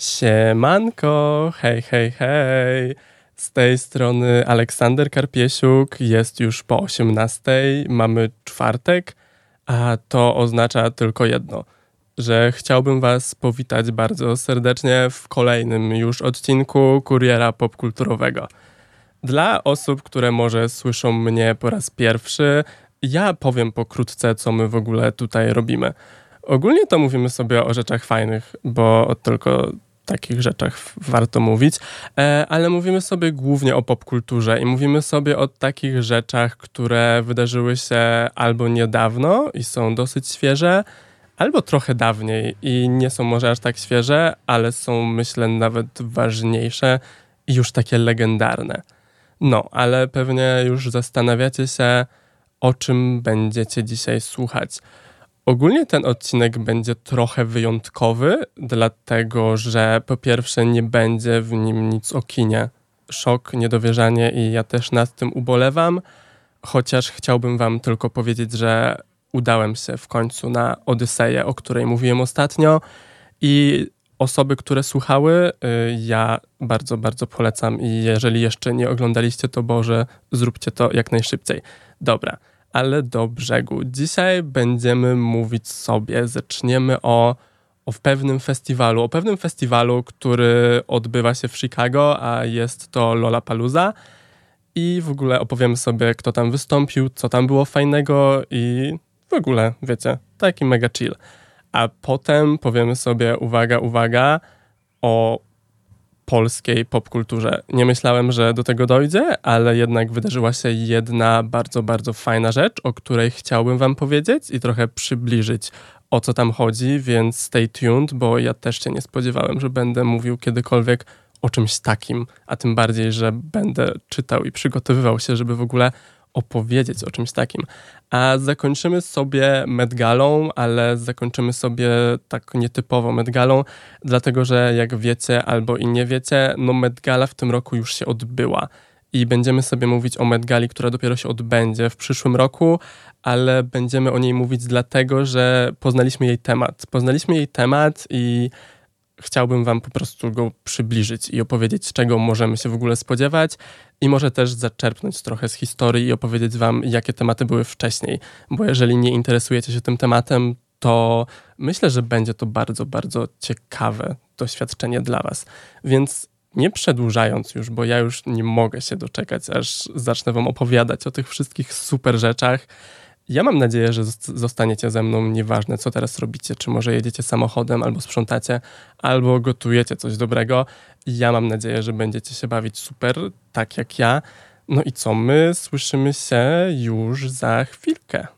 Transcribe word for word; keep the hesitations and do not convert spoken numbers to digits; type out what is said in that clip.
Siemanko, hej, hej, hej. Z tej strony Aleksander Karpiesiuk, jest już po osiemnastej, mamy czwartek, a to oznacza tylko jedno, że chciałbym was powitać bardzo serdecznie w kolejnym już odcinku Kuriera Popkulturowego. Dla osób, które może słyszą mnie po raz pierwszy, ja powiem pokrótce, co my w ogóle tutaj robimy. Ogólnie to mówimy sobie o rzeczach fajnych, bo o tylko takich rzeczach warto mówić, ale mówimy sobie głównie o popkulturze i mówimy sobie o takich rzeczach, które wydarzyły się albo niedawno i są dosyć świeże, albo trochę dawniej i nie są może aż tak świeże, ale są, myślę, nawet ważniejsze i już takie legendarne. No, ale pewnie już zastanawiacie się, o czym będziecie dzisiaj słuchać. Ogólnie ten odcinek będzie trochę wyjątkowy, dlatego że po pierwsze nie będzie w nim nic o kinie. Szok, niedowierzanie i ja też nad tym ubolewam, chociaż chciałbym wam tylko powiedzieć, że udałem się w końcu na Odyseję, o której mówiłem ostatnio i osoby, które słuchały, ja bardzo, bardzo polecam i jeżeli jeszcze nie oglądaliście, to Boże, zróbcie to jak najszybciej. Dobra. Ale do brzegu. Dzisiaj będziemy mówić sobie, zaczniemy o, o pewnym festiwalu, o pewnym festiwalu, który odbywa się w Chicago, a jest to Lollapalooza i w ogóle opowiemy sobie, kto tam wystąpił, co tam było fajnego i w ogóle, wiecie, taki mega chill. A potem powiemy sobie, uwaga, uwaga, o polskiej popkulturze. Nie myślałem, że do tego dojdzie, ale jednak wydarzyła się jedna bardzo, bardzo fajna rzecz, o której chciałbym wam powiedzieć i trochę przybliżyć, o co tam chodzi, więc stay tuned, bo ja też się nie spodziewałem, że będę mówił kiedykolwiek o czymś takim, a tym bardziej, że będę czytał i przygotowywał się, żeby w ogóle opowiedzieć o czymś takim. A zakończymy sobie Met Galą, ale zakończymy sobie tak nietypowo Met Galą, dlatego że jak wiecie albo i nie wiecie, no Met Gala w tym roku już się odbyła i będziemy sobie mówić o Met Gali, która dopiero się odbędzie w przyszłym roku, ale będziemy o niej mówić dlatego, że poznaliśmy jej temat. Poznaliśmy jej temat i chciałbym wam po prostu go przybliżyć i opowiedzieć, czego możemy się w ogóle spodziewać i może też zaczerpnąć trochę z historii i opowiedzieć wam, jakie tematy były wcześniej, bo jeżeli nie interesujecie się tym tematem, to myślę, że będzie to bardzo, bardzo ciekawe doświadczenie dla was. Więc nie przedłużając już, bo ja już nie mogę się doczekać, aż zacznę wam opowiadać o tych wszystkich super rzeczach. Ja mam nadzieję, że zostaniecie ze mną, nieważne co teraz robicie, czy może jedziecie samochodem, albo sprzątacie, albo gotujecie coś dobrego. Ja mam nadzieję, że będziecie się bawić super, tak jak ja. No i co, my słyszymy się już za chwilkę.